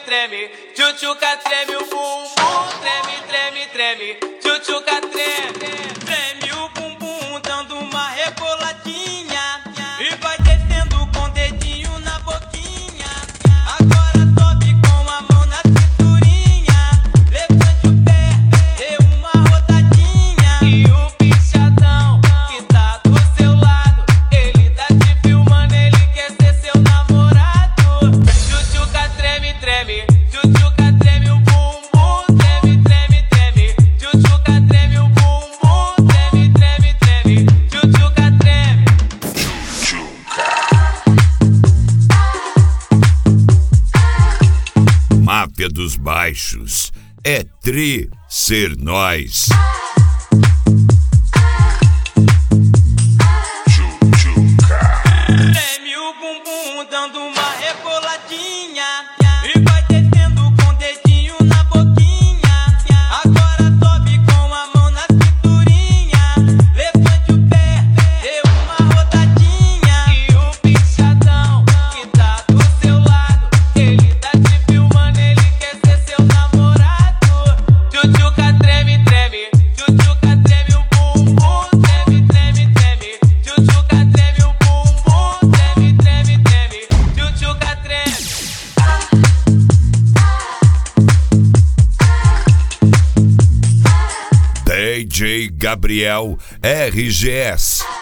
treme, tchutchuca treme o bumbum, treme, treme, treme, tchutchuca treme, treme o bumbum dando uma reboladinha e vai descendo com o dedinho na boquinha. Agora sobe com a mão na cinturinha, levante o pé, dê uma rodadinha e o bichadão que tá do seu lado, ele tá te filmando, ele quer ser seu namorado. Tchutchuca treme, treme, tchutchuca treme o bumbum, treme, treme, treme, tchutchuca treme o bumbum, treme, treme, treme, tchutchuca treme. Máfia dos Baixos, é tri ser nós. Treme o bumbum dando uma reboladinha e vai descendo com o dedinho na boquinha. Agora sobe com a mão na cinturinha, levante o pé, dê uma rodadinha e o bichadão que tá do seu lado, ele tá te filmando, ele quer ser seu namorado. Tchutchuca treme, treme, tchutchuca treme o bumbum, treme, treme, treme, tchutchuca treme o bumbum, treme, treme, treme, tchutchuca treme. DJ Gabriel RGS.